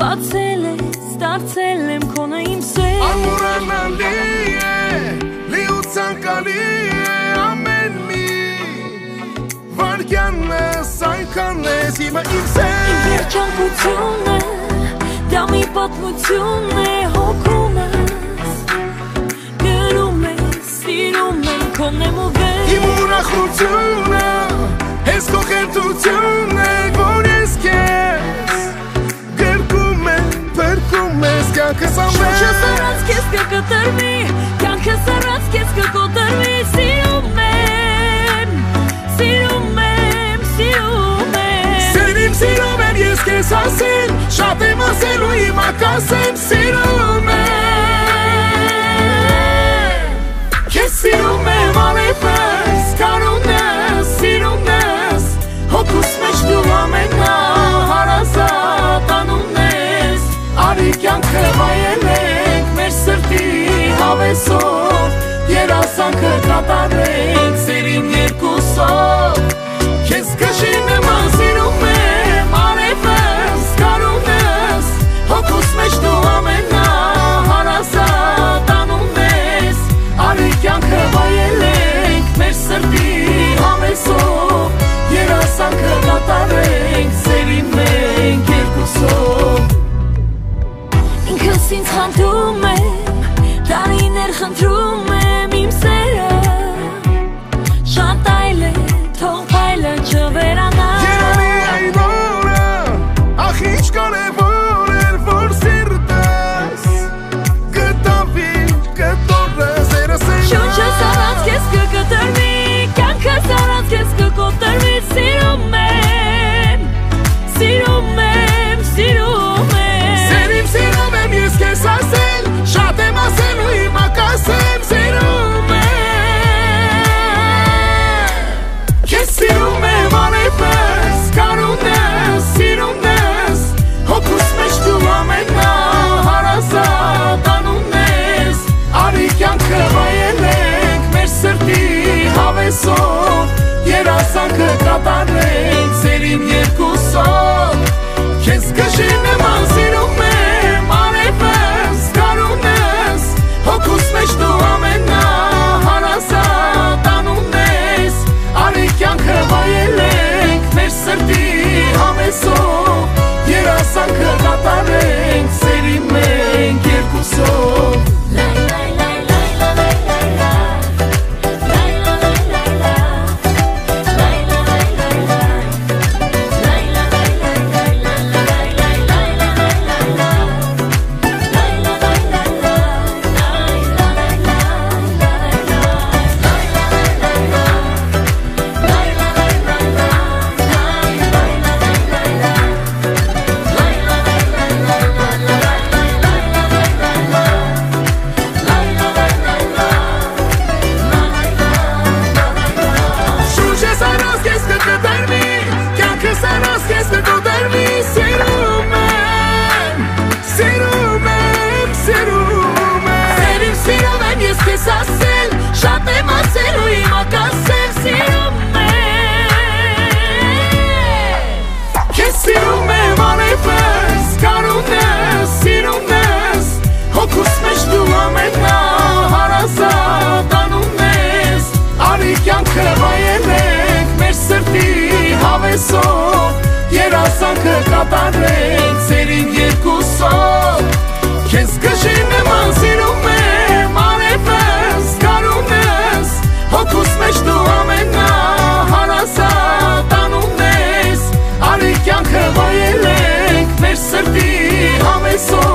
Դարձել եմ քոնը իմ սեր Անմոռանալի է, լիուցանկալի է ամեն մի Վարկյանս, այնքան ես հիմա իմ սեր Իմ երջանկություն է, դա մի պատմություն է հոգումս Գրում ես, սիրում եմ քոնն եմ ու վեր Իմ ուրախությունը, հենց քո խենթություն է, որ ես քեզ Կյանքս ամեն Շուրջս առած կեզ կկտրվի Կյանքս առած կեզ կկոտրվի Սիրում եմ, սիրում եմ, սիրում եմ Սերիմ սիրում եմ ես կեզ ասել Շատ եմ ասելու հիմա կասեմ Սիրում եմ Կեզ սիրում եմ անեպես Կարուն ես, սիրում ես Հոգուս մեջ դու ամենա Հարազատ անուն ես Արի կյանքը վայելենք մեր սրտի հավեսով Երազանքը կատարենք սերին երկուսով Քեզ կշին նման սիրում եմ արևս կարուն ես Հոգուս մեջ դու ամենա հարազատ անուն ես Արի կյանքը վայելենք մեր սրտի հավեսով Երազանքը կատարենք սերին մենք երկուսով Ինքս ինձ խանդում եմ, տարիներ խնդրում եմ իմ սերը Շատ այլ է, թող փայլը չվերանա Երանի այն օրը, ախ ինչ կարևոր էր, որ սիրտս Գտավի, կտորը զերս են Շուրջս առած կեզ կկտրվի, կյանքս առած կեզ կկոտրվի Սիրում եմ, սիրում եմ, սիրում եմ Սիրում եմ ես կեզ ասել, շատ եմ ասելու հիմա կասեմ Սիրում եմ Քեզ սիրում եմ անեպես, կարուն ես, սիրում ես Հոգուս մեջ դու ամենա հարազատ անուն ես Արի կյանքը վայելենք մեր սրտի հավեսով Երազանքը կատարենք սերին երկուսով Քեզ կշին նման սիրում եմ արևս կարուն ես Հոգուս մեջ դու ամենա հարազատ անուն ես Արի կյանքը վայելենք մեր սրտի հավեսով Երազանքը կատարենք սերին մենք երկուսով Երազանքը կատարենք սերին երկուսով Քեզ կշին նման սիրում եմ արևս կարուն ես Հոգուս մեջ դու ամենա հարազատ անուն ես Արի կյանքը վայելենք մեր սրտի հավեսով